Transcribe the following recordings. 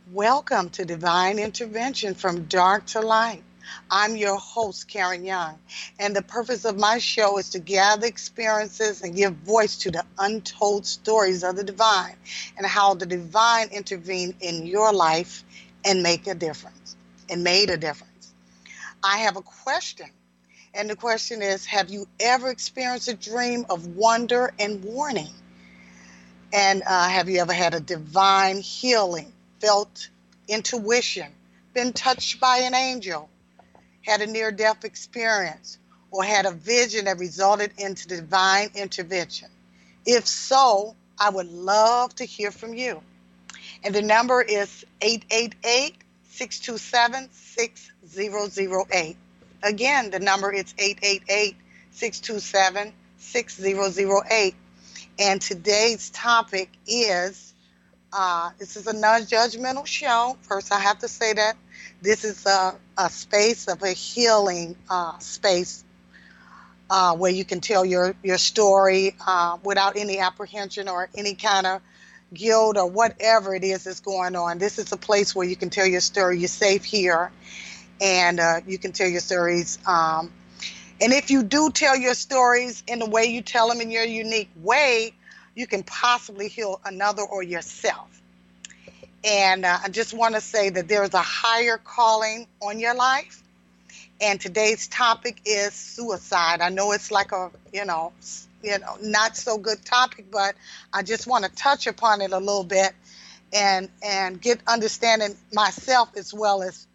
Welcome to Divine Intervention from Dark to Light. I'm your host, Karen Young, and the purpose of my show is to gather experiences and give voice to the untold stories of the divine and how the divine intervened in your life and make a difference and made a difference. I have a question, and the question is, have you ever experienced a dream of wonder and warning? And have you ever had a divine healing, felt intuition, been touched by an angel, had a near death experience, or had a vision that resulted into divine intervention? If so, I would love to hear from you. And the number is 888-627-6008. Again, the number is 888-627-6008. And today's topic is this is a non-judgmental show. First, I have to say that this is a space of a healing space where you can tell your story without any apprehension or any kind of guilt or whatever it is that's going on. This is a place where you can tell your story. You're safe here, and you can tell your stories. And if you do tell your stories in the way you tell them in your unique way, you can possibly heal another or yourself. And I just want to say that there is a higher calling on your life. And today's topic is suicide. I know it's like a, not so good topic, but I just want to touch upon it a little bit and get understanding myself as well as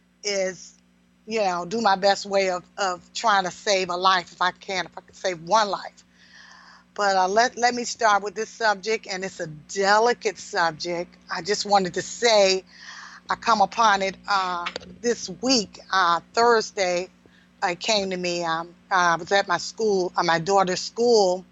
do my best way of trying to save a life if I can save one life. But let me start with this subject, and it's a delicate subject. I just wanted to say I come upon it this week, Thursday. It came to me. I was at my school, my daughter's school,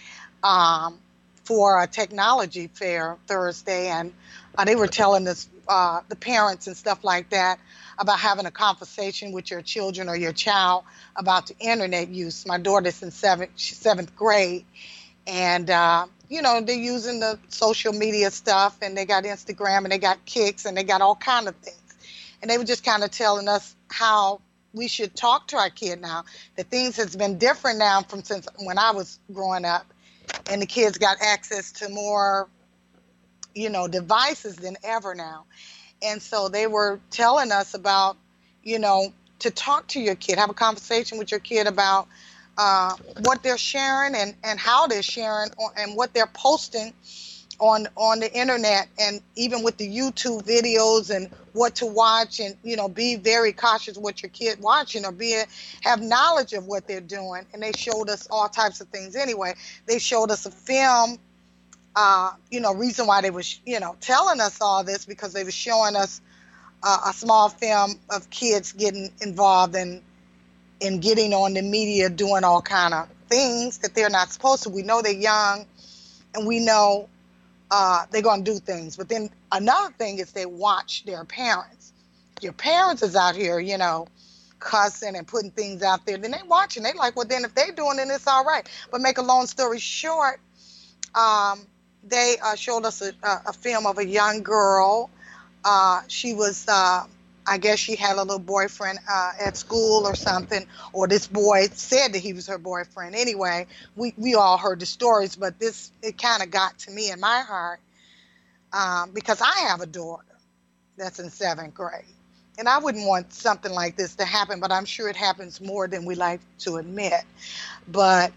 for a technology fair Thursday, and they were telling us, the parents and stuff like that, about having a conversation with your children or your child about the internet use. My daughter's in seventh grade, and they're using the social media stuff, and they got Instagram, and they got Kicks, and they got all kind of things. And they were just kind of telling us how we should talk to our kid now. That things has been different now from since when I was growing up, and the kids got access to more, devices than ever now. And so they were telling us about, to talk to your kid, have a conversation with your kid about what they're sharing and how they're sharing and what they're posting on the internet, and even with the YouTube videos and what to watch, and be very cautious what your kid watching, or have knowledge of what they're doing. And they showed us all types of things. Anyway, they showed us a film. Reason why they was, telling us all this, because they were showing us a small film of kids getting involved in getting on the media, doing all kind of things that they're not supposed to. We know they're young, and we know they're going to do things. But then another thing is they watch their parents. Your parents is out here, cussing and putting things out there. Then they watching. They like, well, then if they doing it, it's all right. But make a long story short, they showed us a film of a young girl. She was, I guess she had a little boyfriend at school or something, or this boy said that he was her boyfriend. Anyway, we all heard the stories, but it kind of got to me in my heart, because I have a daughter that's in seventh grade. And I wouldn't want something like this to happen, but I'm sure it happens more than we like to admit. But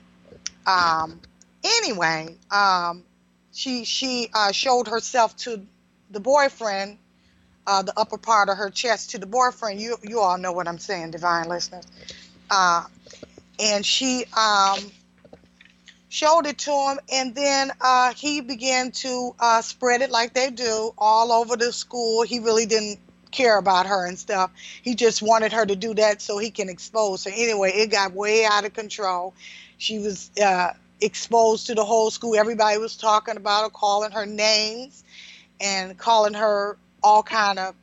anyway, she showed herself to the boyfriend, the upper part of her chest to the boyfriend. You all know what I'm saying, divine listeners. And she showed it to him, and then he began to spread it like they do all over the school. He really didn't care about her and stuff. He just wanted her to do that so he can expose her. Anyway, it got way out of control. She was exposed to the whole school. Everybody was talking about her, calling her names and calling her all kind of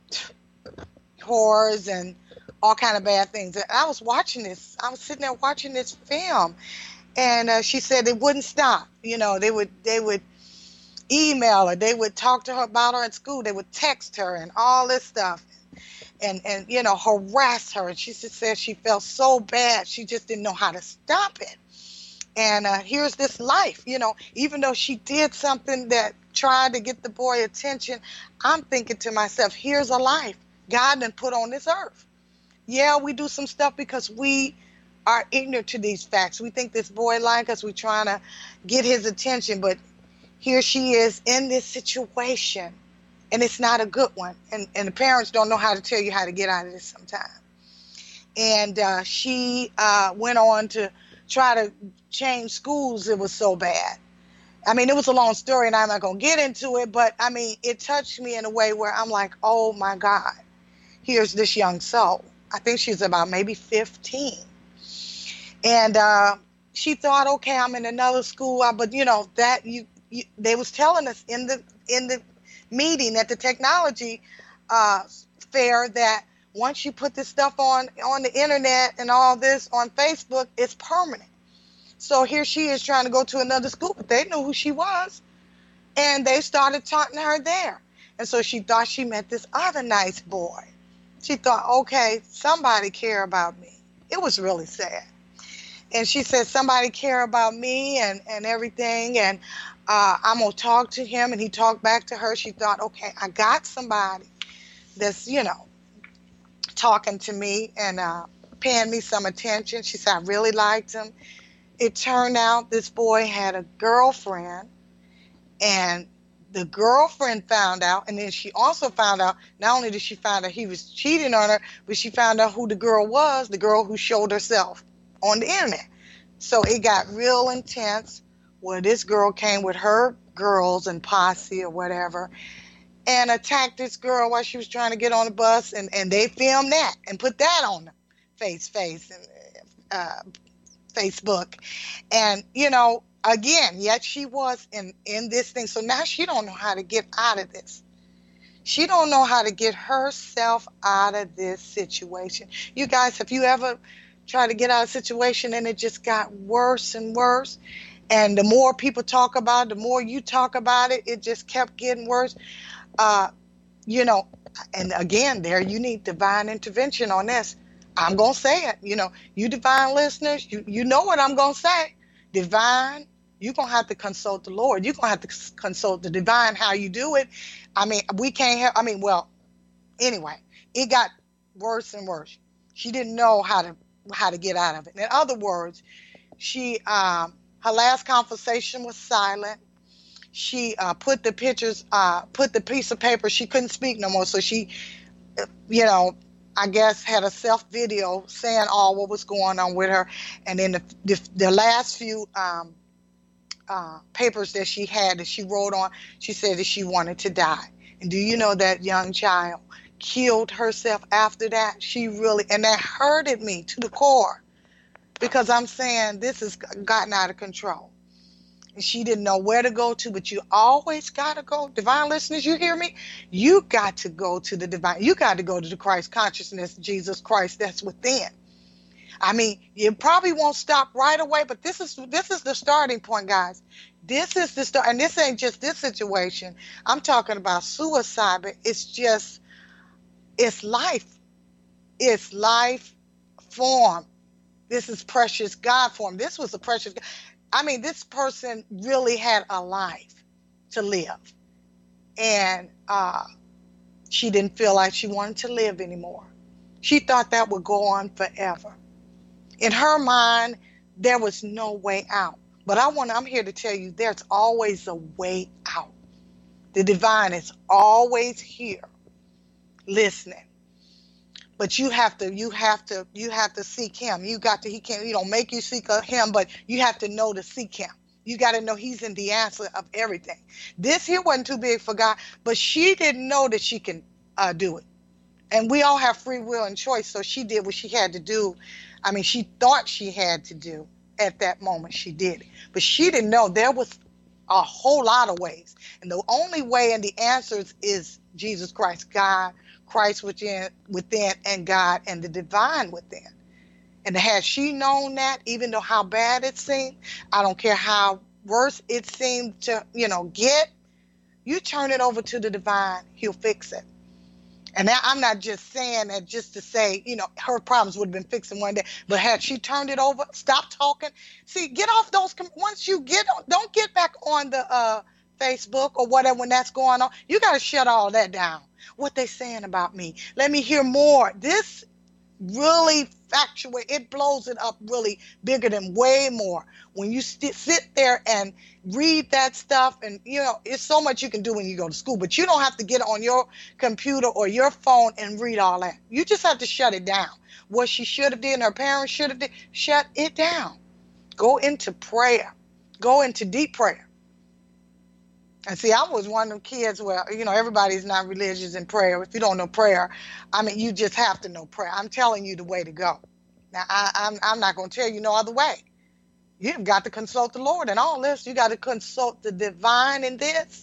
whores and all kind of bad things. And I was watching this. I was sitting there watching this film, and she said it wouldn't stop. They would email her. They would talk to her about her in school. They would text her and all this stuff, and harass her. And she just said she felt so bad. She just didn't know how to stop it. And here's this life, even though she did something that tried to get the boy attention, I'm thinking to myself, here's a life God done put on this earth. Yeah, we do some stuff because we are ignorant to these facts. We think this boy like us. We're trying to get his attention, but here she is in this situation, and it's not a good one. And the parents don't know how to tell you how to get out of this sometimes. And she went on to try to change schools. It was so bad. I mean, it was a long story, and I'm not going to get into it, but I mean, it touched me in a way where I'm like, oh my God, here's this young soul. I think she's about maybe 15. And she thought, okay, I'm in another school, but that they was telling us in the meeting at the technology fair that once you put this stuff on the internet and all this on Facebook, it's permanent. So here she is trying to go to another school, but they knew who she was, and they started taunting her there. And so she thought she met this other nice boy. She thought, okay, somebody care about me. It was really sad. And she said, somebody care about me and everything, and I'm going to talk to him. And he talked back to her. She thought, okay, I got somebody that's, talking to me and paying me some attention. She said, I really liked him. It turned out this boy had a girlfriend, and the girlfriend found out, and then she also found out, not only did she find out he was cheating on her, but she found out who the girl was, the girl who showed herself on the internet. So it got real intense where this girl came with her girls and posse or whatever and attacked this girl while she was trying to get on the bus, and they filmed that and put that on the face and Facebook. And again, yet she was in this thing. So now she don't know how to get out of this. She don't know how to get herself out of this situation. You guys, have you ever tried to get out of a situation and it just got worse and worse? And the more people talk about it, the more you talk about it, it just kept getting worse. And again, there you need divine intervention on this. I'm going to say it. You divine listeners, you know what I'm going to say. Divine, you're going to have to consult the Lord. You're going to have to consult the divine how you do it. I mean, we can't have, anyway, it got worse and worse. She didn't know how to get out of it. In other words, she, her last conversation was silent. She put the pictures, put the piece of paper. She couldn't speak no more. So she, I guess had a self video saying all what was going on with her. And then the last few papers that she had that she wrote on, she said that she wanted to die. And do you know that young child killed herself after that? And that hurted me to the core, because I'm saying this has gotten out of control. And she didn't know where to go to, but you always got to go. Divine listeners, you hear me? You got to go to the divine. You got to go to the Christ consciousness, Jesus Christ that's within. I mean, you probably won't stop right away, but this is the starting point, guys. This is the start, and this ain't just this situation. I'm talking about suicide, but it's life. It's life form. This is precious God form. This was a precious God. I mean, this person really had a life to live, and she didn't feel like she wanted to live anymore. She thought that would go on forever. In her mind, there was no way out. But I'm here to tell you, there's always a way out. The divine is always here, listening. But you have to seek him. He don't make you seek him, but you have to know to seek him. You got to know he's in the answer of everything. This here wasn't too big for God, but she didn't know that she can do it. And we all have free will and choice, so she did what she had to do. I mean, she thought she had to do at that moment. She did it. But she didn't know there was a whole lot of ways. And the only way and the answers is Jesus Christ, God, Christ within, and God and the divine within. And had she known that, even though how bad it seemed, I don't care how worse it seemed to, get, You turn it over to the divine, he'll fix it. And now I'm not just saying that just to say, her problems would have been fixed in one day, but had she turned it over, stop talking. See, get off those, once you get on, don't get back on the Facebook or whatever when that's going on. You got to shut all that down. What they saying about me? Let me hear more. This really factual, it blows it up really bigger than way more when you sit there and read that stuff. And it's so much you can do when you go to school, but you don't have to get on your computer or your phone and read all that. You just have to shut it down. What she should have did and her parents should have did, shut it down. Go into prayer. Go into deep prayer. And see, I was one of them kids where, everybody's not religious in prayer. If you don't know prayer, you just have to know prayer. I'm telling you the way to go. Now, I'm not going to tell you no other way. You've got to consult the Lord in all this. You got to consult the divine in this.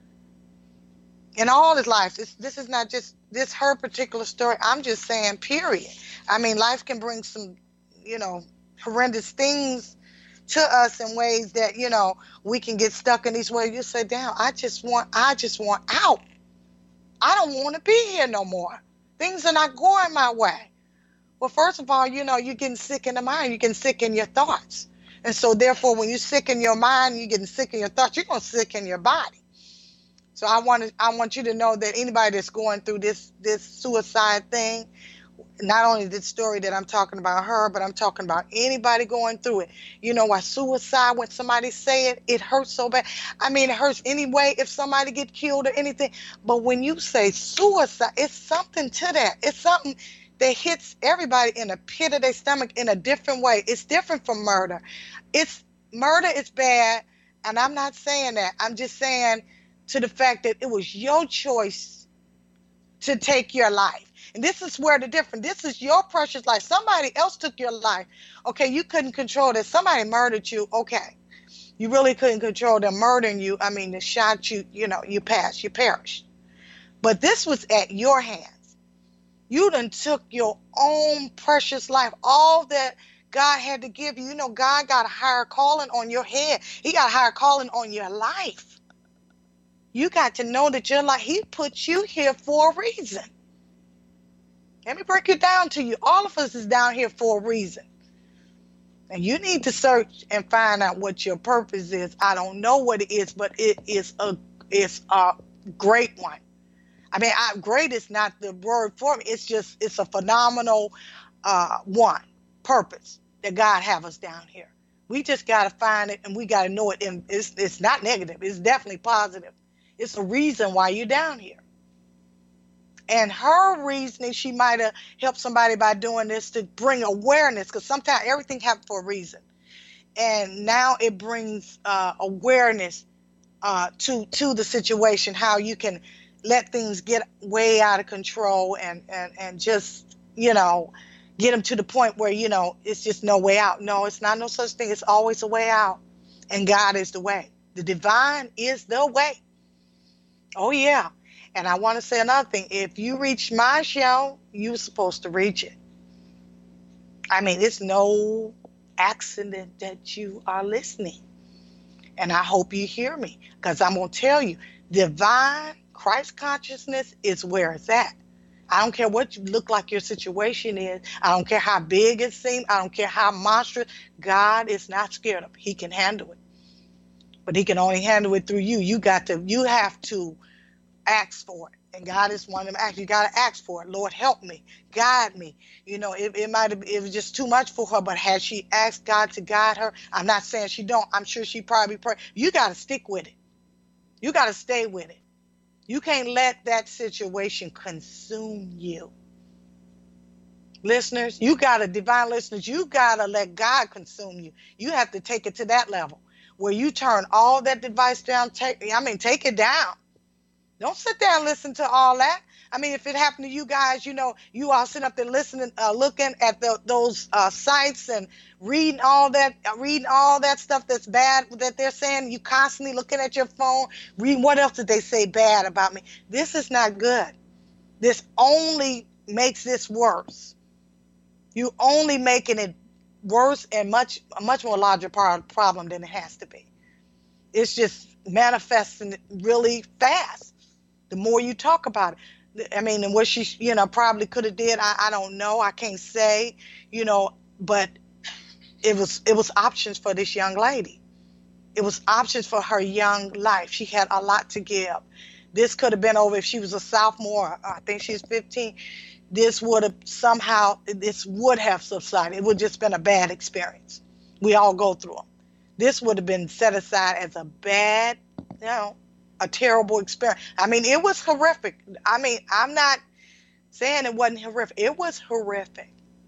In all his life, this is not just this her particular story. I'm just saying, period. Life can bring some, horrendous things to us in ways that, we can get stuck in these ways. You say, damn, I just want out. I don't want to be here no more. Things are not going my way. Well, first of all, you're getting sick in the mind. You're getting sick in your thoughts. And so therefore, when you're sick in your mind, you're getting sick in your thoughts, you're going to sick in your body. So I want you to know that anybody that's going through this suicide thing, not only the story that I'm talking about her, but I'm talking about anybody going through it. Why suicide, when somebody say it hurts so bad. It hurts anyway if somebody get killed or anything. But when you say suicide, it's something to that. It's something that hits everybody in a pit of their stomach in a different way. It's different from murder. Murder is bad, and I'm not saying that. I'm just saying to the fact that it was your choice to take your life. And this is where the difference, this is your precious life. Somebody else took your life. Okay, you couldn't control that. Somebody murdered you. Okay. You really couldn't control them murdering you. They shot you, you passed, you perished. But this was at your hands. You done took your own precious life, all that God had to give you. God got a higher calling on your head. He got a higher calling on your life. You got to know that your life, he put you here for a reason. Let me break it down to you. All of us is down here for a reason. And you need to search and find out what your purpose is. I don't know what it is, but it's a great one. Great is not the word for me. It's a phenomenal one, purpose that God have us down here. We just got to find it, and we got to know it. And it's not negative. It's definitely positive. It's a reason why you're down here. And her reasoning, she might have helped somebody by doing this to bring awareness, because sometimes everything happens for a reason. And now it brings awareness to the situation, how you can let things get way out of control and just, get them to the point where, it's just no way out. No, it's not no such thing. It's always a way out. And God is the way. The divine is the way. Oh, yeah. And I want to say another thing. If you reach my show, you're supposed to reach it. It's no accident that you are listening. And I hope you hear me, because I'm going to tell you, divine Christ consciousness is where it's at. I don't care what you look like your situation is. I don't care how big it seems. I don't care how monstrous. God is not scared of it. He can handle it. But he can only handle it through you. You have to ask for it. And God is one of them acts. You got to ask for it. Lord, help me. Guide me. It was just too much for her, but had she asked God to guide her, I'm not saying she don't. I'm sure she probably prayed. You got to stick with it. You got to stay with it. You can't let that situation consume you. Listeners, divine listeners, you got to let God consume you. You have to take it to that level where you turn all that device down. Take it down. Don't sit there and listen to all that. If it happened to you guys, you all sitting up there listening, looking at those sites and reading all that stuff that's bad that they're saying. You constantly looking at your phone, reading what else did they say bad about me. This is not good. This only makes this worse. You only making it worse and a much more larger problem than it has to be. It's just manifesting really fast. The more you talk about it, I mean, and what she, probably could have did, I don't know. I can't say, but it was options for this young lady. It was options for her young life. She had a lot to give. This could have been over if she was a sophomore. I think she's 15. This would have subsided. It would just been a bad experience. We all go through them. This would have been set aside as a bad, a terrible experience. I mean, it was horrific. I mean, I'm not saying it wasn't horrific. It was horrific.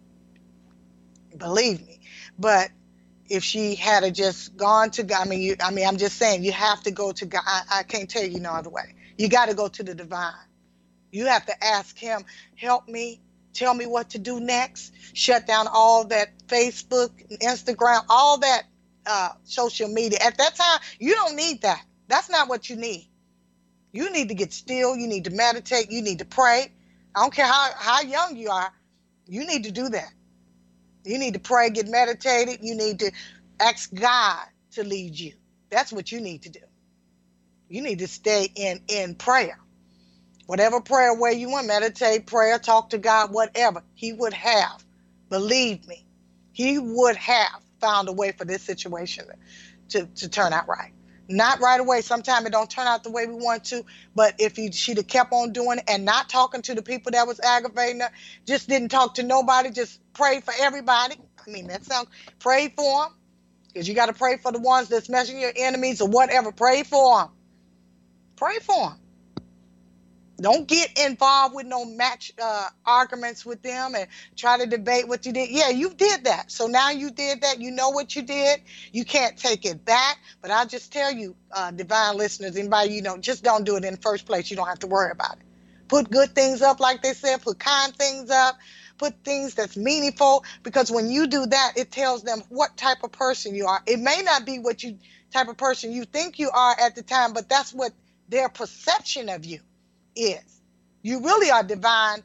Believe me. But if she had just gone to God, I'm just saying, you have to go to God. I can't tell you no other way. You got to go to the divine. You have to ask him, help me, tell me what to do next. Shut down all that Facebook, Instagram, all that social media. At that time, you don't need that. That's not what you need. You need to get still. You need to meditate. You need to pray. I don't care how young you are. You need to do that. You need to pray, get meditated. You need to ask God to lead you. That's what you need to do. You need to stay in prayer. Whatever prayer way you want, meditate, prayer, talk to God, whatever. He would have, believe me, he would have found a way for this situation to turn out right. Not right away. Sometimes it don't turn out the way we want to, but if she'd have kept on doing it and not talking to the people that was aggravating her, just didn't talk to nobody, just prayed for everybody. I mean, that sounds, pray for them, because you got to pray for the ones that's messing your enemies or whatever. Pray for them. Pray for them. Don't get involved with no arguments with them and try to debate what you did. Yeah, you did that. So now you did that. You know what you did. You can't take it back. But I'll just tell you, divine listeners, anybody, just don't do it in the first place. You don't have to worry about it. Put good things up, like they said. Put kind things up. Put things that's meaningful. Because when you do that, it tells them what type of person you are. It may not be what type of person you think you are at the time, but that's what their perception of you is. You really are divine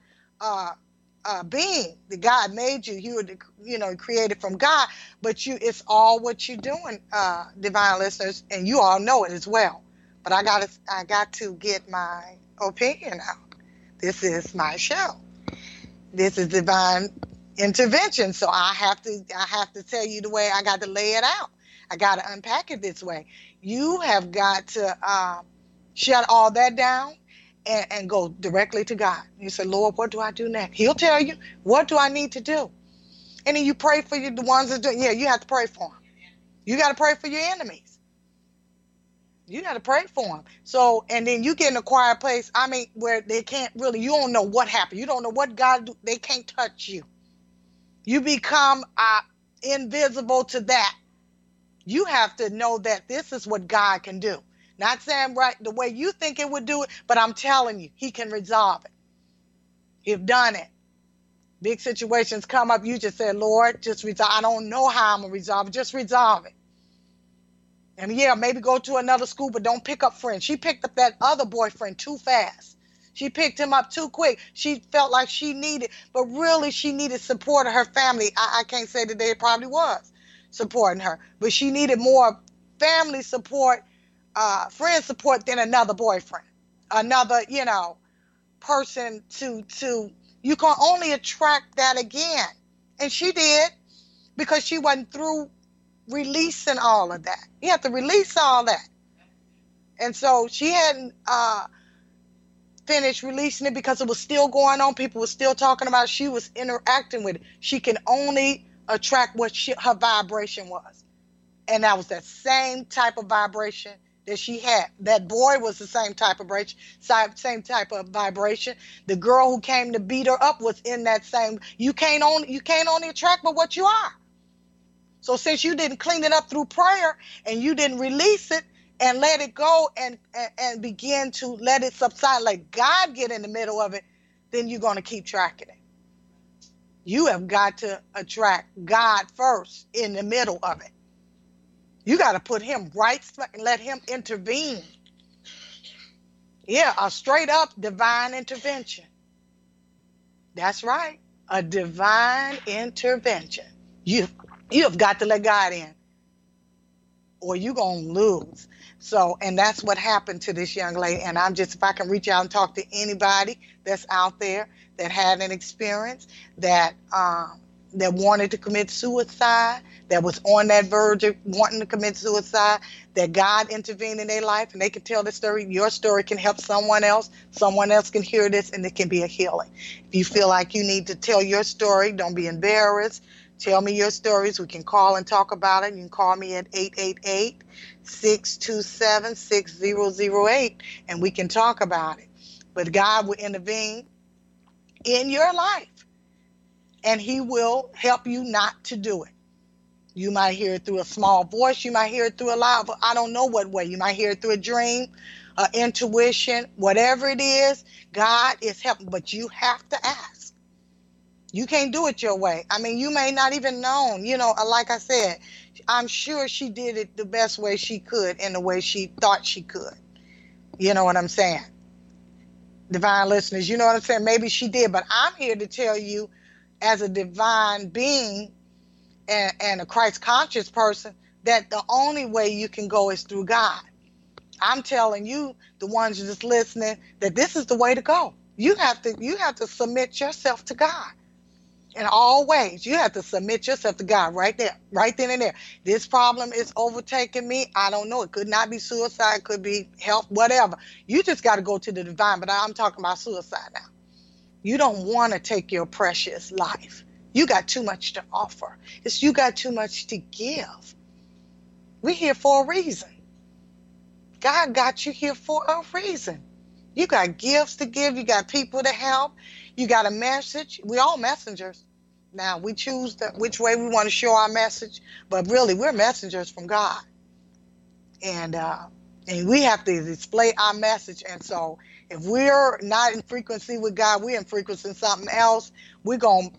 being. The God made you. You were created from God, but it's all what you're doing, divine listeners, and you all know it as well. But I got to get my opinion out. This is my show. This is divine intervention, so I have to tell you the way I got to lay it out. I got to unpack it this way. You have got to shut all that down and go directly to God. You say, Lord, what do I do next? He'll tell you, what do I need to do? And then you pray for the ones that do. Yeah, you have to pray for them. You got to pray for your enemies. You got to pray for them. So, and then you get in a quiet place, where they can't really, you don't know what happened. You don't know what God do. They can't touch you. You become invisible to that. You have to know that this is what God can do. Not saying right the way you think it would do it, but I'm telling you, he can resolve it. He's done it. Big situations come up, you just say, Lord, just resolve. I don't know how I'm going to resolve it. Just resolve it. And yeah, maybe go to another school, but don't pick up friends. She picked up that other boyfriend too fast. She picked him up too quick. She felt like she needed, but really she needed support of her family. I can't say that they probably was supporting her, but she needed more family support, friend support than another boyfriend, another, person to, you can only attract that again. And she did, because she wasn't through releasing all of that. You have to release all that. And so she hadn't finished releasing it because it was still going on. People were still talking about it. She was interacting with it. She can only attract what her vibration was. And that was that same type of vibration that she had. That boy was the same type of vibration. The girl who came to beat her up was in that same. You can't only attract but what you are. So since you didn't clean it up through prayer and you didn't release it and let it go and begin to let it subside, let God get in the middle of it, then you're going to keep tracking it. You have got to attract God first in the middle of it. You got to put him right and let him intervene. Yeah, a straight up divine intervention. That's right. A divine intervention. You have got to let God in, or you're going to lose. So, and that's what happened to this young lady. And I'm just, if I can reach out and talk to anybody that's out there that had an experience that wanted to commit suicide, that was on that verge of wanting to commit suicide, that God intervened in their life and they can tell the story. Your story can help someone else. Someone else can hear this and it can be a healing. If you feel like you need to tell your story, don't be embarrassed. Tell me your stories. We can call and talk about it. You can call me at 888-627-6008 and we can talk about it. But God will intervene in your life and he will help you not to do it. You might hear it through a small voice. You might hear it through a loud, I don't know what way. You might hear it through a dream, intuition, whatever it is. God is helping, but you have to ask. You can't do it your way. I mean, you may not even know, like I said, I'm sure she did it the best way she could in the way she thought she could. You know what I'm saying? Divine listeners, you know what I'm saying? Maybe she did, but I'm here to tell you as a divine being and a Christ conscious person that the only way you can go is through God. I'm telling you, the ones just listening, that this is the way to go. You have to submit yourself to God in all ways. You have to submit yourself to God right there, right then and there. This problem is overtaking me. I don't know. It could not be suicide. It could be health, whatever. You just got to go to the divine. But I'm talking about suicide now. You don't want to take your precious life. You got too much to offer. You got too much to give. We're here for a reason. God got you here for a reason. You got gifts to give. You got people to help. You got a message. We all messengers. Now, we choose which way we want to show our message, but really, we're messengers from God. And we have to display our message. And so, if we're not in frequency with God, we're in frequency with something else, it's going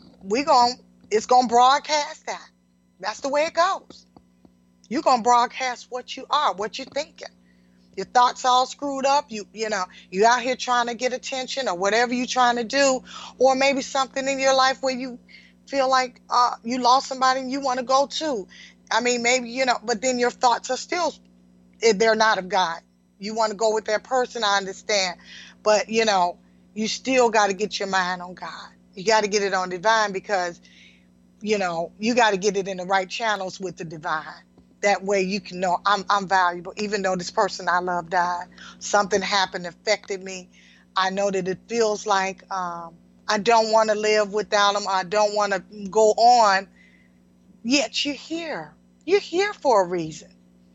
to broadcast that. That's the way it goes. You're going to broadcast what you are, what you're thinking. Your thoughts all screwed up. You out here trying to get attention or whatever you're trying to do, or maybe something in your life where you feel like you lost somebody and you want to go too. I mean, maybe, but then your thoughts are still, they're not of God. You want to go with that person, I understand. But, you still got to get your mind on God. You got to get it on divine because, you got to get it in the right channels with the divine. That way you can know I'm valuable. Even though this person I love died, something happened, affected me. I know that it feels like I don't want to live without them. I don't want to go on. Yet you're here. You're here for a reason.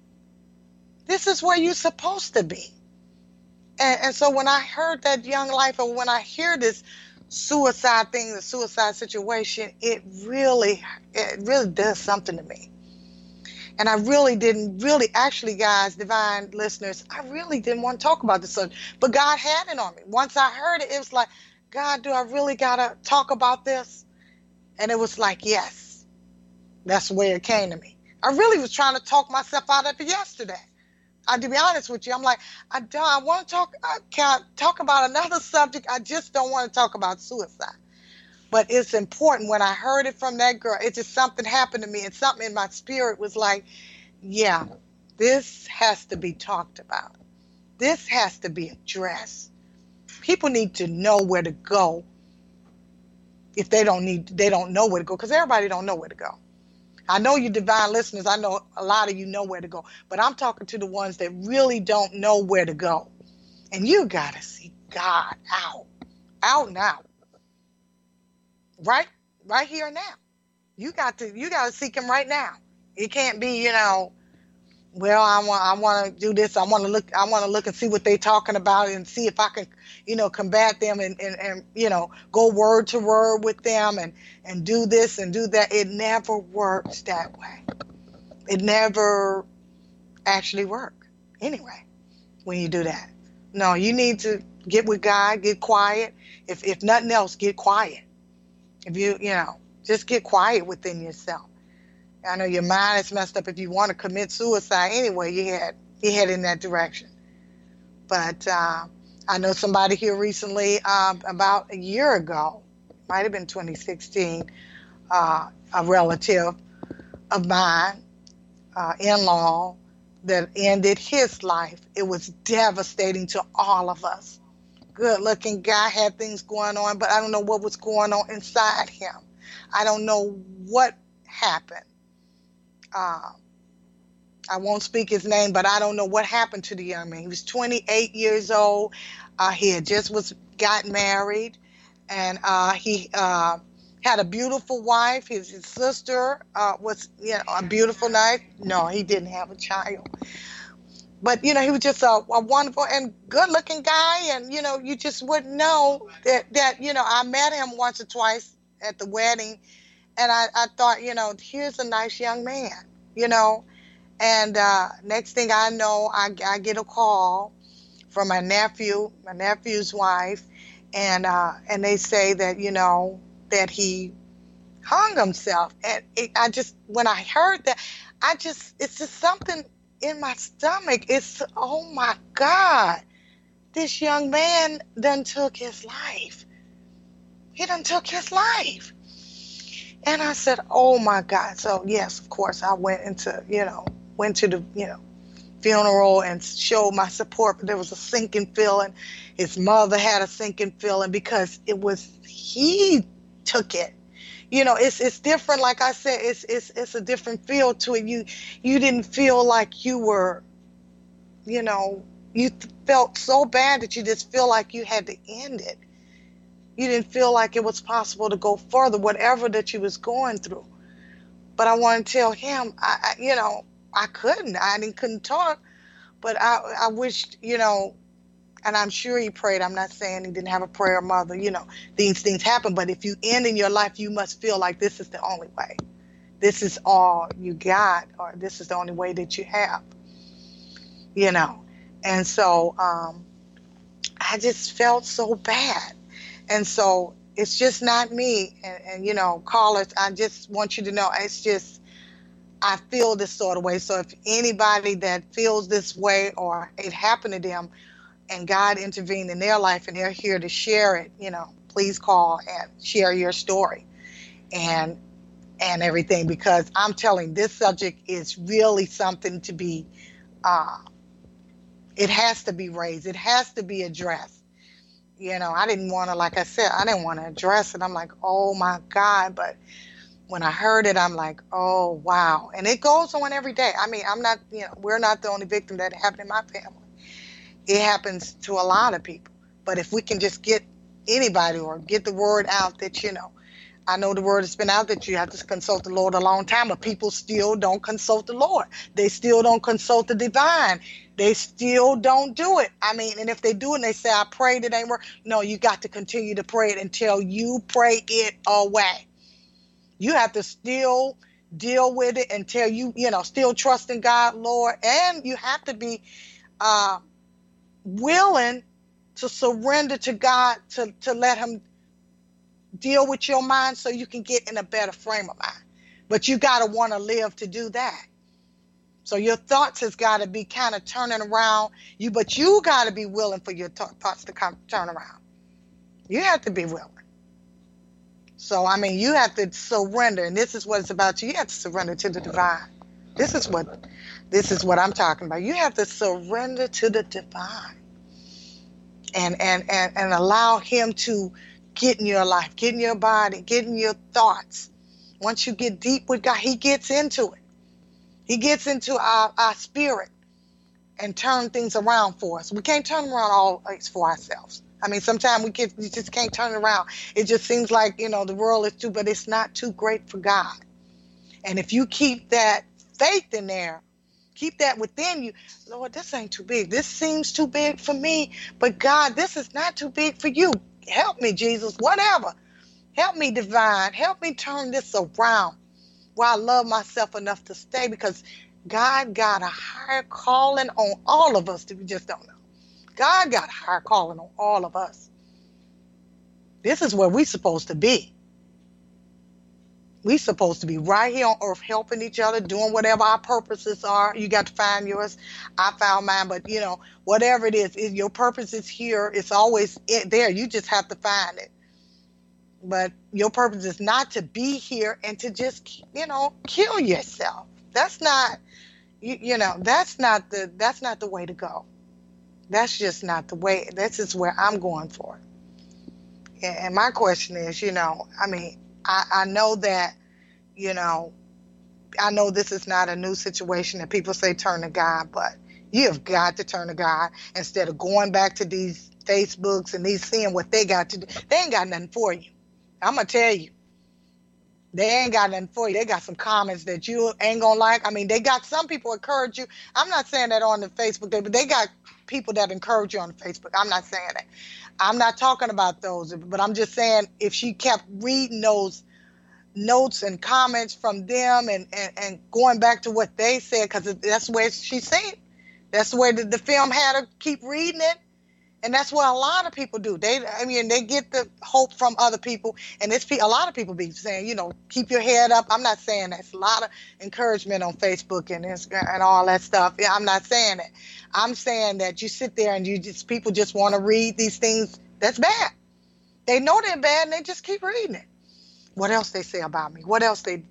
This is where you're supposed to be. And so when I heard that young life, or when I hear this suicide thing, the suicide situation, it really does something to me. And I actually, guys, divine listeners, I really didn't want to talk about this subject. But God had it on me. Once I heard it, it was like, God, do I really got to talk about this? And it was like, yes. That's the way it came to me. I really was trying to talk myself out of it yesterday. To be honest with you, I'm like, I want to talk about another subject. I just don't want to talk about suicide. But it's important. When I heard it from that girl, it just something happened to me, and something in my spirit was like, yeah, this has to be talked about. This has to be addressed. People need to know where to go if they don't know where to go, because everybody don't know where to go. I know you divine listeners, I know a lot of you know where to go, but I'm talking to the ones that really don't know where to go. And you got to seek God out and out. Right here and now. You got to seek him right now. It can't be, well, I want to do this. I want to look and see what they're talking about and see if I can, combat them and go word to word with them and do this and do that. It never works that way. It never actually works anyway when you do that. No, you need to get with God, get quiet. If nothing else, get quiet. If you just get quiet within yourself. I know your mind is messed up if you want to commit suicide anyway. You head in that direction. But I know somebody here recently, about a year ago, might have been 2016, a relative of mine, in-law, that ended his life. It was devastating to all of us. Good looking guy, had things going on, but I don't know what was going on inside him. I don't know what happened. Uh, I won't speak his name, but I don't know what happened to the young man. He was 28 years old. He had just was got married, and he had a beautiful wife. His sister was, a beautiful night. No, he didn't have a child, but he was just a wonderful and good-looking guy, and you just wouldn't know that. I met him once or twice at the wedding, and I thought, here's a nice young man, you know. And next thing I know, I get a call from my nephew's wife, and they say that that he hung himself. And when I heard that, it's just something in my stomach. It's, oh my God, this young man done took his life. He done took his life. And I said, oh my God. So yes, of course, I went to the, funeral and showed my support, but there was a sinking feeling. His mother had a sinking feeling because he took it. It's different. Like I said, it's a different feel to it. You didn't feel like you were, you felt so bad that you just feel like you had to end it. You didn't feel like it was possible to go further, whatever that you was going through. But I want to tell him, I couldn't talk, but I wished, and I'm sure he prayed. I'm not saying he didn't have a prayer mother. These things happen, but if you end in your life, you must feel like this is the only way. This is all you got, or this is the only way that you have, And so I just felt so bad. And so it's just not me. And callers, I just want you to know, it's just, I feel this sort of way. So if anybody that feels this way or it happened to them and God intervened in their life and they're here to share it, please call and share your story and everything, because I'm telling, this subject is really something to be, it has to be raised. It has to be addressed. I didn't want to, like I said, I didn't want to address it. I'm like, oh my God. But when I heard it, I'm like, oh, wow. And it goes on every day. I mean, I'm not, we're not the only victim that happened in my family. It happens to a lot of people. But if we can just get anybody or get the word out that, I know the word has been out that you have to consult the Lord a long time, but people still don't consult the Lord. They still don't consult the divine. They still don't do it. I mean, and if they do and they say, I prayed, it ain't work. No, you got to continue to pray it until you pray it away. You have to still deal with it until you still trust in God, Lord. And you have to be willing to surrender to God, to let him deal with your mind so you can get in a better frame of mind. But you got to want to live to do that. So your thoughts has got to be kind of turning around. But you got to be willing for your thoughts to turn around. You have to be willing. So, I mean, you have to surrender, and this is what it's about. You have to surrender to the divine. This is what I'm talking about. You have to surrender to the divine and allow him to get in your life, get in your body, get in your thoughts. Once you get deep with God, he gets into it. He gets into our spirit and turn things around for us. We can't turn them around always for ourselves. I mean, sometimes we just can't turn it around. It just seems like, the world is but it's not too great for God. And if you keep that faith in there, keep that within you, Lord, this ain't too big. This seems too big for me, but God, this is not too big for you. Help me, Jesus, whatever. Help me, divine. Help me turn this around where I love myself enough to stay, because God got a higher calling on all of us that we just don't know. God got a higher calling on all of us. This is where we're supposed to be. We're supposed to be right here on earth, helping each other, doing whatever our purposes are. You got to find yours. I found mine, but whatever it is, your purpose is here. It's always there. You just have to find it. But your purpose is not to be here and to just, kill yourself. That's not, that's not the way to go. That's just not the way. This is where I'm going for it. And my question is, I mean, I know that, you know, I know this is not a new situation that people say turn to God, but you have got to turn to God instead of going back to these Facebooks and these seeing what they got to do. They ain't got nothing for you. I'm gonna tell you, they ain't got nothing for you. They got some comments that you ain't gonna like. I mean, they got some people encourage you. I'm not saying that on the Facebook, but they got people that encourage you on the Facebook. I'm not saying that. I'm not talking about those, but I'm just saying if she kept reading those notes and comments from them and going back to what they said, because that's where she's seen. That's where the film had her keep reading it. And that's what a lot of people do. They get the hope from other people, and a lot of people be saying, keep your head up. I'm not saying that. It's a lot of encouragement on Facebook and Instagram and all that stuff. Yeah, I'm not saying it. I'm saying that you sit there and people just want to read these things. That's bad. They know they're bad, and they just keep reading it. What else they say about me? What else and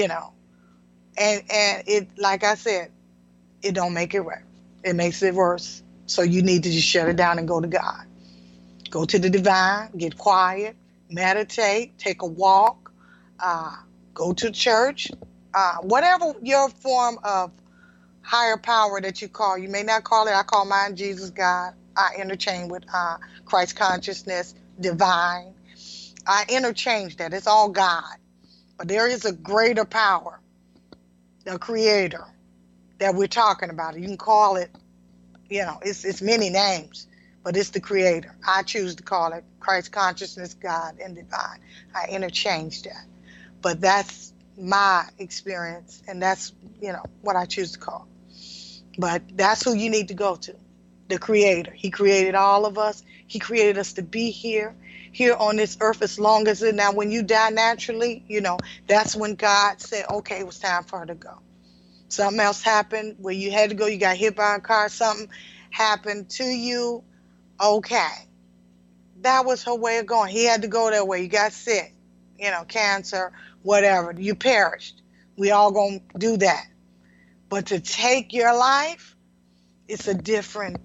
it, like I said, it don't make it right. It makes it worse. So you need to just shut it down and go to God. Go to the divine, get quiet, meditate, take a walk, go to church, whatever your form of higher power that you call. You may not call it, I call mine Jesus, God. I interchange with Christ consciousness, divine. I interchange that. It's all God. But there is a greater power, the creator, that we're talking about. You can call it, it's many names, but it's the creator. I choose to call it Christ consciousness, God, and divine. I interchange that. But that's my experience, and that's, what I choose to call. But that's who you need to go to, the creator. He created all of us. He created us to be here on this earth as long as it. Now, when you die naturally, that's when God said, okay, it was time for her to go. Something else happened where you had to go. You got hit by a car. Something happened to you. Okay. That was her way of going. He had to go that way. You got sick, cancer, whatever. You perished. We all gonna do that. But to take your life, it's a different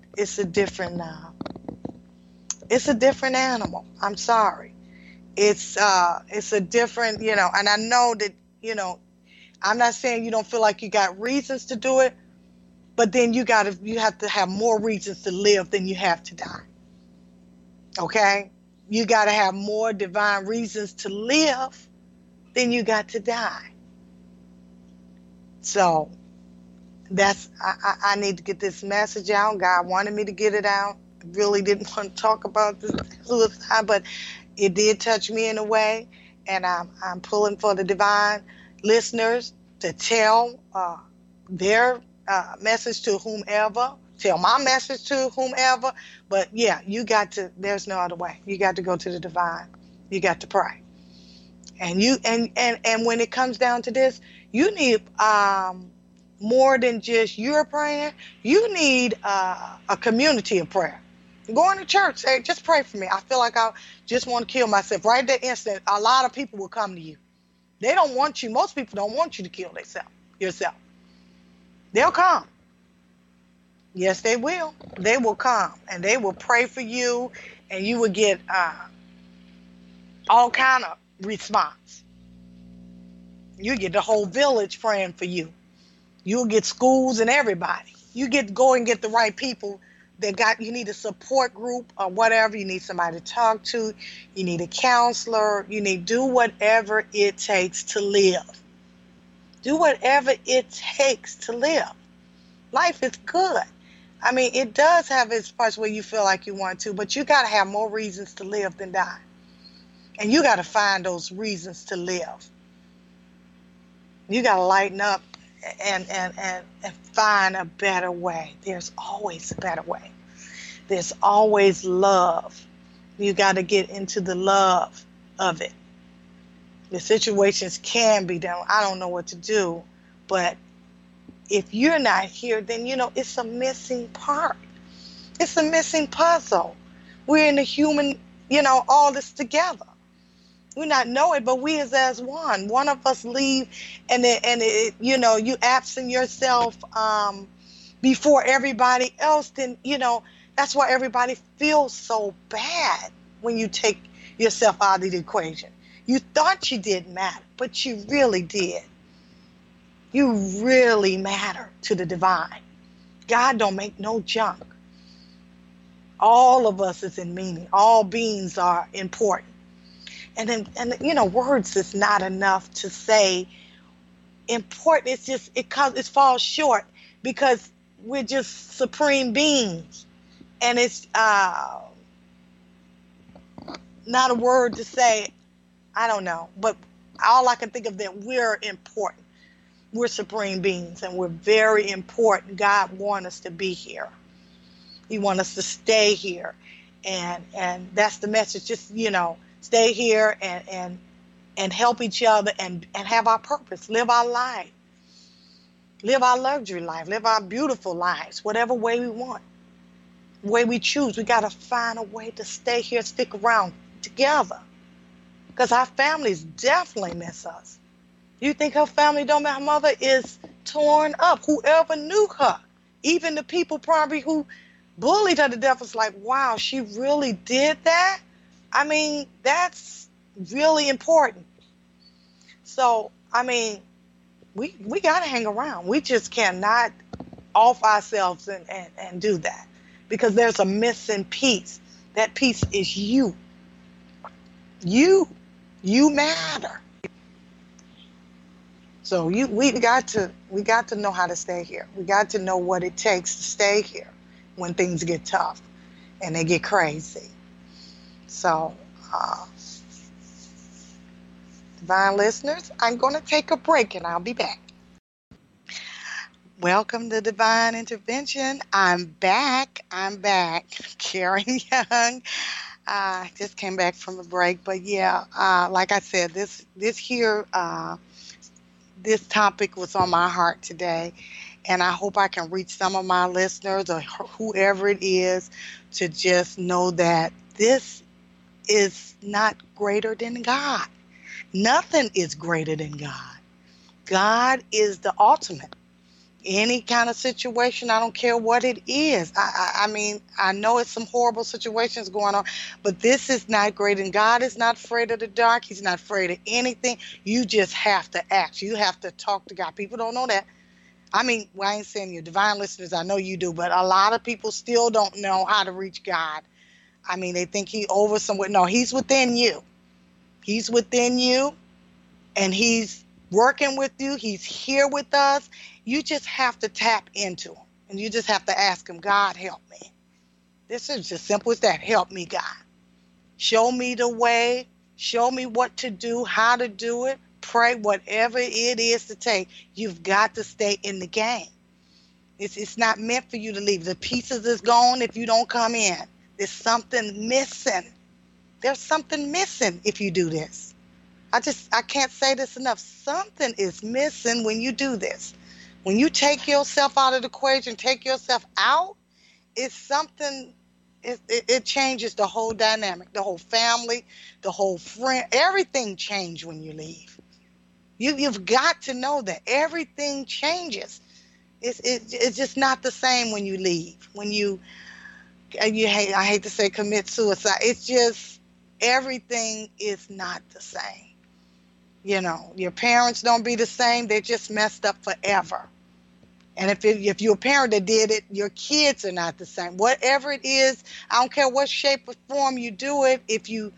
animal. I'm sorry. It's a different, and I know that, I'm not saying you don't feel like you got reasons to do it, but then you have to have more reasons to live than you have to die. Okay? You got to have more divine reasons to live than you got to die. So I need to get this message out. God wanted me to get it out. I really didn't want to talk about this suicide, but it did touch me in a way, and I'm pulling for the divine listeners to tell their message to whomever, tell my message to whomever. But yeah, there's no other way. You got to go to the divine. You got to pray. And and when it comes down to this, you need more than just your praying. You need a community of prayer. Going to church, hey, just pray for me. I feel like I just want to kill myself. Right that instant, a lot of people will come to you. They don't want you. Most people don't want you to kill yourself. They'll come. Yes, they will. They will come, and they will pray for you, and you will get all kind of response. You get the whole village praying for you. You'll get schools and everybody. You go and get the right people you need a support group or whatever. You need somebody to talk to. You need a counselor. Do whatever it takes to live. Do whatever it takes to live. Life is good. I mean, it does have its parts where you feel like you want to, but you got to have more reasons to live than die. And you got to find those reasons to live. You got to lighten up and find a better way. There's always a better way. There's always love. You got to get into the love of it. The situations can be done. I don't know what to do, but if you're not here, then, it's a missing part. It's a missing puzzle. We're in the human, all this together. We not know it, but we is as one. One of us leave, you absent yourself before everybody else. Then that's why everybody feels so bad when you take yourself out of the equation. You thought you didn't matter, but you really did. You really matter to the divine. God don't make no junk. All of us is in meaning. All beings are important. And words is not enough to say important. It's just it falls short because we're just supreme beings, and it's not a word to say. I don't know, but all I can think of that we're important. We're supreme beings, and we're very important. God wants us to be here. He wants us to stay here, and that's the message. Just stay here and help each other and have our purpose. Live our life. Live our luxury life. Live our beautiful lives. Whatever way we want, way we choose. We got to find a way to stay here, stick around together, because our families definitely miss us. You think her family don't miss her? Mother is torn up. Whoever knew her, even the people probably who bullied her to death, was like, wow, she really did that? I mean, that's really important. So, I mean, we got to hang around. We just cannot off ourselves and do that, because there's a missing piece. That piece is you. You matter. So we got to know how to stay here. We got to know what it takes to stay here when things get tough and they get crazy. So, divine listeners, I'm going to take a break and I'll be back. Welcome to Divine Intervention. I'm back. Karen Young. I just came back from a break, but yeah, like I said, this topic was on my heart today, and I hope I can reach some of my listeners or whoever it is to just know that this is not greater than God. Nothing is greater than God. God is the ultimate. Any kind of situation, I don't care what it is. I mean, I know it's some horrible situations going on, but this is not great. And God is not afraid of the dark. He's not afraid of anything. You just have to act. You have to talk to God. People don't know that. I mean, well, I ain't saying you divine listeners, I know you do, but a lot of people still don't know how to reach God. I mean, they think He over somewhere. No, He's within you. He's within you, and He's working with you. He's here with us. You just have to tap into Him, and you just have to ask Him, God, help me. This is just simple as that. Help me, God. Show me the way. Show me what to do, how to do it. Pray, whatever it is to take. You've got to stay in the game. It's not meant for you to leave. The pieces is gone if you don't come in. There's something missing. There's something missing if you do this. I can't say this enough. Something is missing when you do this. When you take yourself out of the equation, take yourself out, it's something, it changes the whole dynamic, the whole family, the whole friend, everything changes when you leave. You've got to know that everything changes. It's just not the same when you leave. When I hate to say commit suicide. It's just, everything is not the same. Your parents don't be the same. They're just messed up forever. And if you're a parent that did it, your kids are not the same. Whatever it is, I don't care what shape or form you do it. If you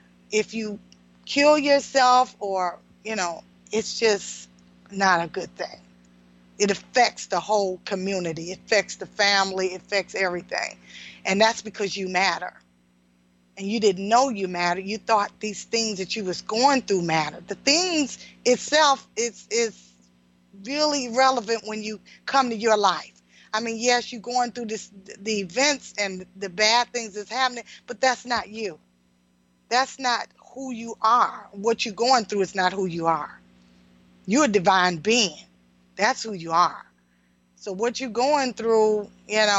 kill yourself or, it's just not a good thing. It affects the whole community. It affects the family. It affects everything. And that's because you matter. And you didn't know you mattered. You thought these things that you was going through mattered. The things itself is really relevant when you come to your life. I mean, yes, you're going through the events and the bad things that's happening, but that's not you. That's not who you are. What you're going through is not who you are. You're a divine being. That's who you are. So what you're going through,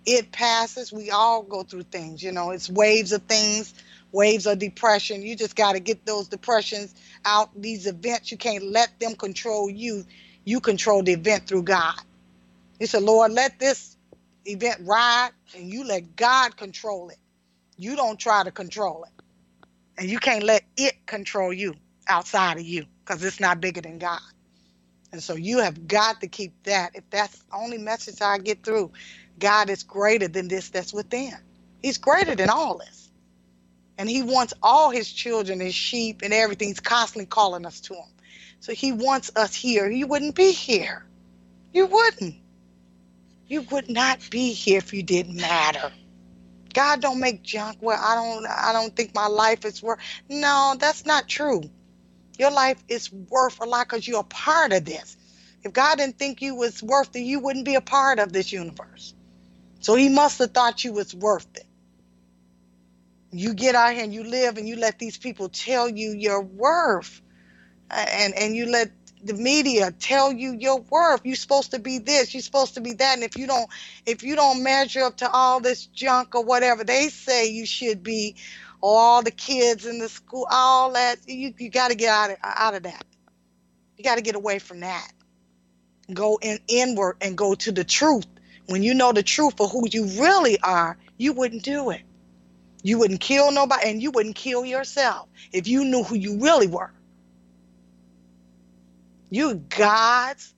It passes. We all go through things, it's waves of things, waves of depression. You just got to get those depressions out. These events, you can't let them control you. You control the event through God. You said, Lord, let this event ride, and you let God control it. You don't try to control it. And you can't let it control you outside of you, because it's not bigger than God. And so you have got to keep that. If that's the only message I get through, God is greater than this that's within. He's greater than all this. And he wants all his children, his sheep, and everything. He's constantly calling us to him. So he wants us here. You wouldn't be here. You wouldn't. You would not be here if you didn't matter. God don't make junk where I don't think my life is worth. No, that's not true. Your life is worth a lot because you're a part of this. If God didn't think you was worth it, you wouldn't be a part of this universe. So he must have thought you was worth it. You get out here and you live and you let these people tell you your worth. And you let the media tell you your worth. You're supposed to be this, you're supposed to be that. And if you don't measure up to all this junk or whatever they say you should be, or all the kids in the school, all that, you got to get out of that. You got to get away from that. Go inward and go to the truth. When you know the truth of who you really are, you wouldn't do it. You wouldn't kill nobody, and you wouldn't kill yourself if you knew who you really were. You're God's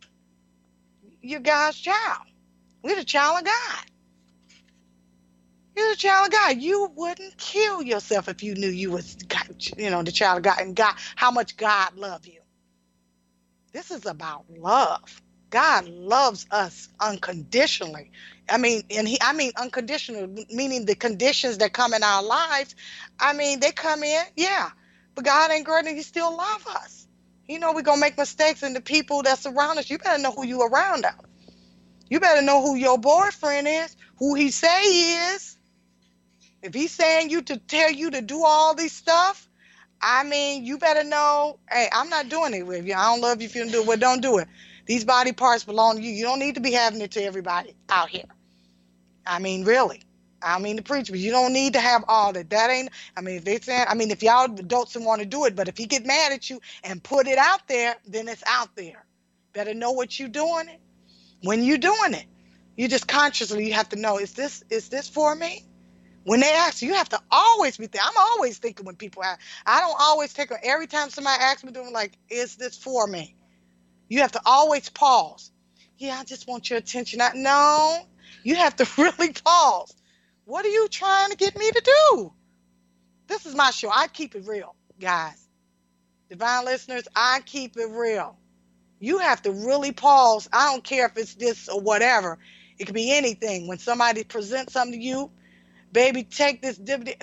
child. We're the child of God. You're the child of God. You wouldn't kill yourself if you knew you was, the child of God, and God, how much God loved you. This is about love. God loves us unconditionally. I mean unconditional, meaning the conditions that come in our lives. They come in, yeah, but God ain't great, and he still loves us. We're going to make mistakes, and the people that's around us, you better know who you around them. You better know who your boyfriend is, who he say he is. If he's saying to tell you to do all this stuff, you better know, hey, I'm not doing it with you. I don't love you if you don't do it. Well, don't do it. These body parts belong to you. You don't need to be having it to everybody out here. Really. I don't mean to preach, but you don't need to have all that. That ain't, if they say, if y'all adults want to do it, but if he get mad at you and put it out there, then it's out there. Better know what you're doing it. When you're doing it, you just consciously, you have to know, is this for me? When they ask you have to always be there. I'm always thinking when people ask. I don't always take them. Every time somebody asks me, I'm like, is this for me? You have to always pause. Yeah, I just want your attention. No, you have to really pause. What are you trying to get me to do? This is my show. I keep it real, guys. Divine listeners, I keep it real. You have to really pause. I don't care if it's this or whatever. It could be anything. When somebody presents something to you, baby, take this.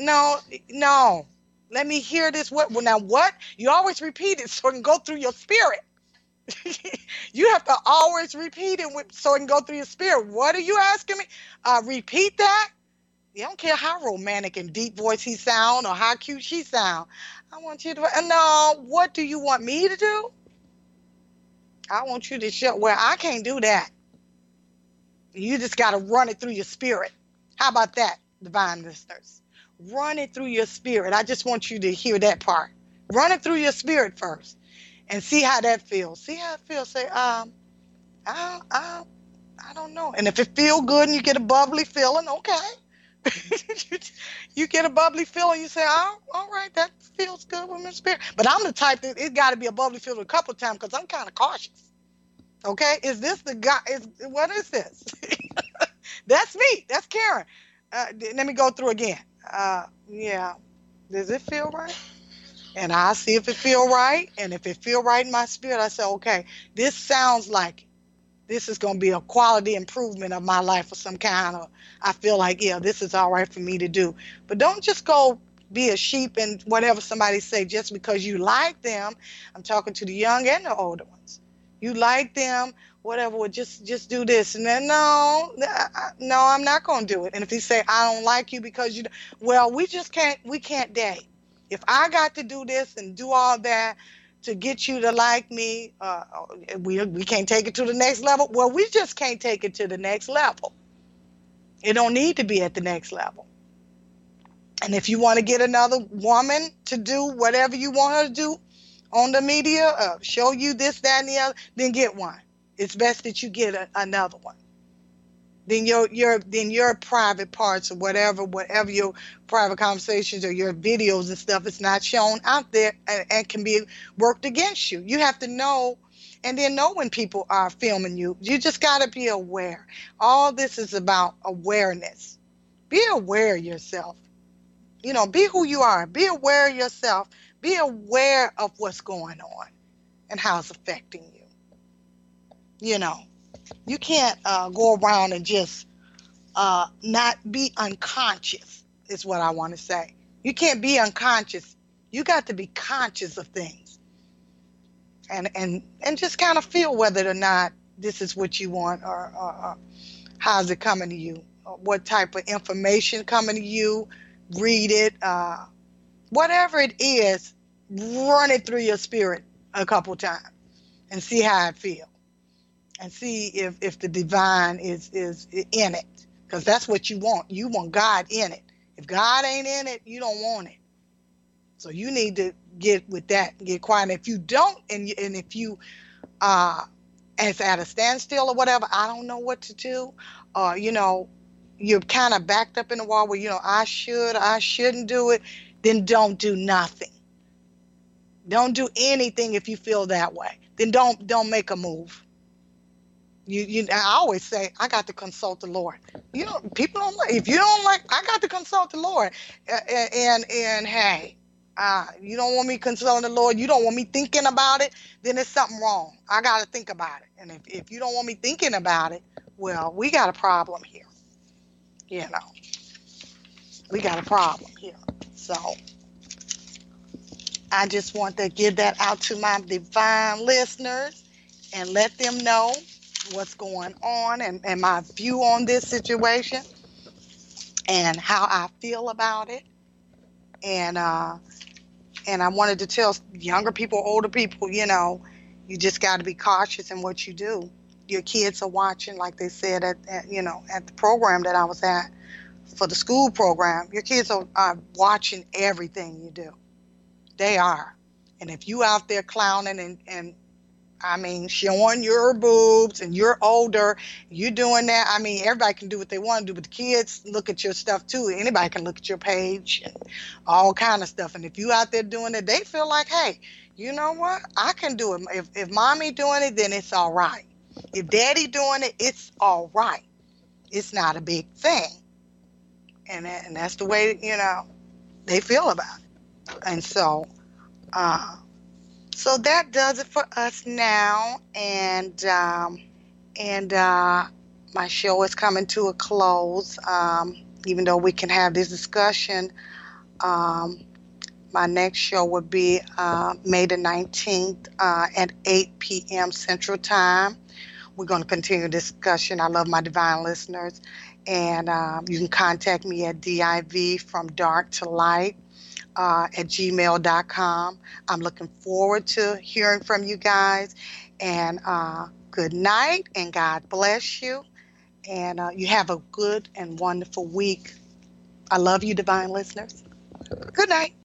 No. Let me hear this. What? Well, now what? You always repeat it so it can go through your spirit. You have to always repeat it so it can go through your spirit. What are you asking me? Repeat that. You don't care how romantic and deep voice he sound or how cute she sound. I want you to, no, what do you want me to do? I want you to show, well, I can't do that. You just got to run it through your spirit. How about that, divine listeners? Run it through your spirit. I just want you to hear that part. Run it through your spirit first and see how that feels. See how it feels. Say, I don't know. And if it feels good and you get a bubbly feeling, okay. You get a bubbly feeling, you say, oh, all right, that feels good with my spirit. But I'm the type that it got to be a bubbly feeling a couple of times because I'm kind of cautious. Okay, is this the guy? What is this? That's me. That's Karen. Let me go through again. Yeah. Does it feel right? And I see if it feel right. And if it feel right in my spirit, I say, okay, this sounds like it. This is going to be a quality improvement of my life or some kind of, I feel like, yeah, this is all right for me to do. But don't just go be a sheep and whatever somebody say just because you like them. I'm talking to the young and the older ones. You like them, whatever, well, just do this. And then, no, I'm not going to do it. And if he say, I don't like you because you, well, we can't date. If I got to do this and do all that to get you to like me, we can't take it to the next level. Well, we just can't take it to the next level. It don't need to be at the next level. And if you want to get another woman to do whatever you want her to do on the media, show you this, that, and the other, then get one. It's best that you get another one. Then your private parts or whatever your private conversations or your videos and stuff is not shown out there and can be worked against you. You have to know, and then know when people are filming you. You just got to be aware. All this is about awareness. Be aware of yourself. Be who you are. Be aware of yourself. Be aware of what's going on and how it's affecting you. You can't go around and just not be unconscious, is what I want to say. You can't be unconscious. You got to be conscious of things and just kind of feel whether or not this is what you want or how's it coming to you, or what type of information coming to you. Read it. Whatever it is, run it through your spirit a couple times and see how it feels. And see if the divine is in it. Because that's what you want. You want God in it. If God ain't in it, you don't want it. So you need to get with that and get quiet. And if you don't, and if you as at a standstill or whatever, I don't know what to do, you're kind of backed up in the wall where, I shouldn't do it, then don't do nothing. Don't do anything if you feel that way. Then don't make a move. I always say, I got to consult the Lord. People don't like, if you don't like, I got to consult the Lord. And hey, you don't want me consulting the Lord, you don't want me thinking about it, then there's something wrong. I got to think about it. And if you don't want me thinking about it, well, we got a problem here. We got a problem here. So I just want to give that out to my divine listeners and let them know what's going on and my view on this situation and how I feel about it. And I wanted to tell younger people, older people, you just got to be cautious in what you do. Your kids are watching, like they said at the program that I was at for the school program. Your kids are watching everything you do. They are. And if you out there clowning and showing your boobs and you're older, you're doing that. Everybody can do what they want to do, but the kids look at your stuff too. Anybody can look at your page and all kind of stuff. And if you out there doing it, they feel like, hey, you know what? I can do it. If mommy doing it, then it's all right. If daddy doing it, it's all right. It's not a big thing. And that's the way, they feel about it. And so that does it for us now, and my show is coming to a close. Even though we can have this discussion, my next show would be May the 19th at 8 p.m. Central Time. We're going to continue discussion. I love my divine listeners, and you can contact me at divfromdarktolight at gmail.com. I'm looking forward to hearing from you guys. And good night, and God bless you. And you have a good and wonderful week. I love you, divine listeners. Good night.